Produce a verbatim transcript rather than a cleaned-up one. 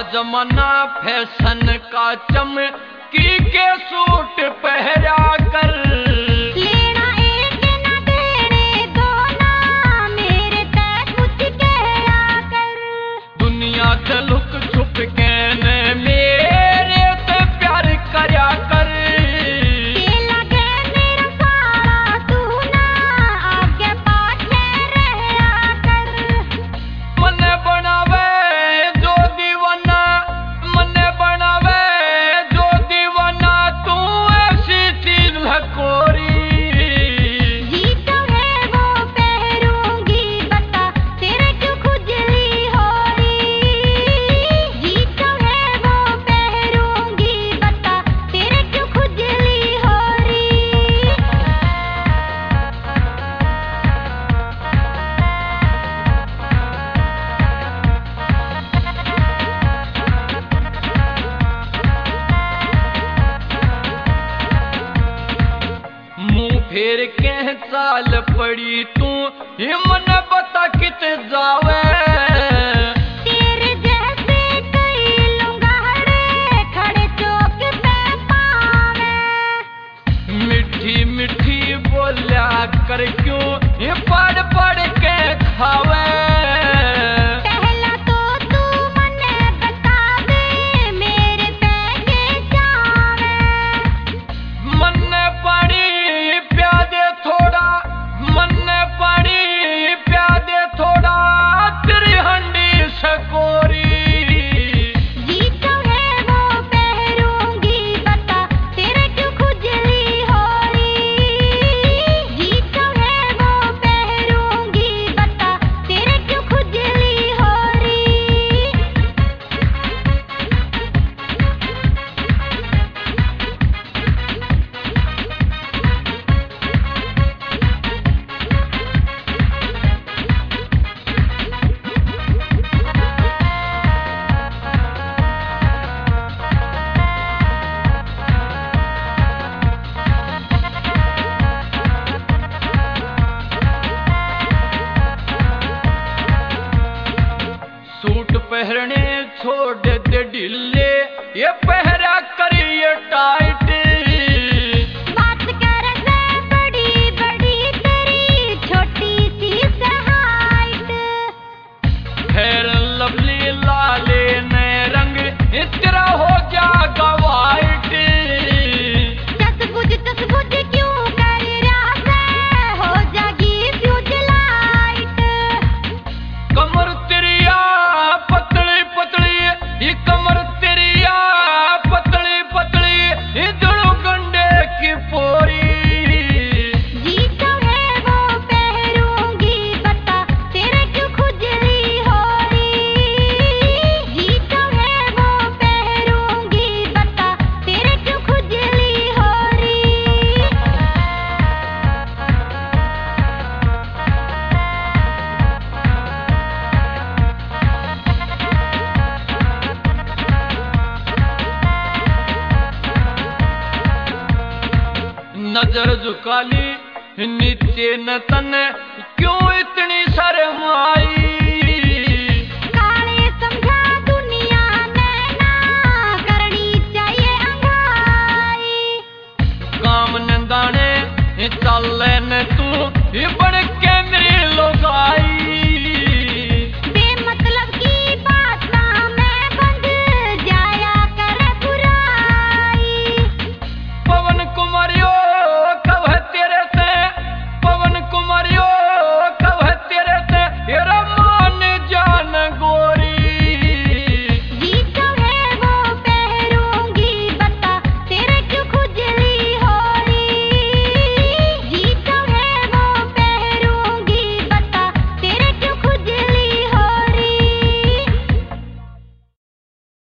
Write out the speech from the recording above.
जमाना फैशन का चमकी के सूट पहरा कर। लेना एक न देने दो ना मेरे ते कुछ कहया कर। दुनिया से लुक छुप के न मेरे से प्यार करया कर। ये लगे मेरा सारा तू ना आगे पाछे रहया कर। मने बनावे जो दीवाना, मने बनावे जो दीवाना, तू ऐसी चीज लकोरी। जी तो है वो पहरूंगी बता तेरे क्यों खुजली हो रही। जी तो है वो पहरूंगी बता तेरे क्यों खुजली हो रही। मुंह फेर के चाल पड़ी तू, ये मन बता कित जावे। तेरे जैसे कई लुंगाड़े खड़े चौक पे पावे। मिठी मिठी बोल्या कर क्यों ये पढ़ पढ़ के खावे। पहला तो तू मने बता दे मेरे पैके जावे। मन्ने पानी प्यादे थोड़ा, मन्ने पानी प्यादे थोड़ा, तेरी हंडी सकोरी। जी तो है वो पहरूंगी बता तेरे क्यों खुजली हो रही। जी तो है वो पहरूंगी बता तेरे क्यों खुजली हो रही। सूट पहरने छोड़ दे ढीले, ये पहरा करिए टाइट। बात कर ले बड़ी बड़ी तेरी छोटी सी हाइट। फेर लवली लाले ने रंग तेरा हो जाएगा वाइट। टस बुझ टस बुझ क्यों कर रहा है हो जागी फ्यूज लाइट। कमर तेरिया पतली पतली, ये कमर तेरिया पतली पतली, ये जड़ो गंडे की पोरी। जी तो है वो पहरूंगी बता तेरे क्यों खुजली हो रही। जी तो है वो पहरूंगी बता तेरे क्यों खुजली हो रही। नजर झुका ली नीचे न तने, क्यों इतनी शर्म आई।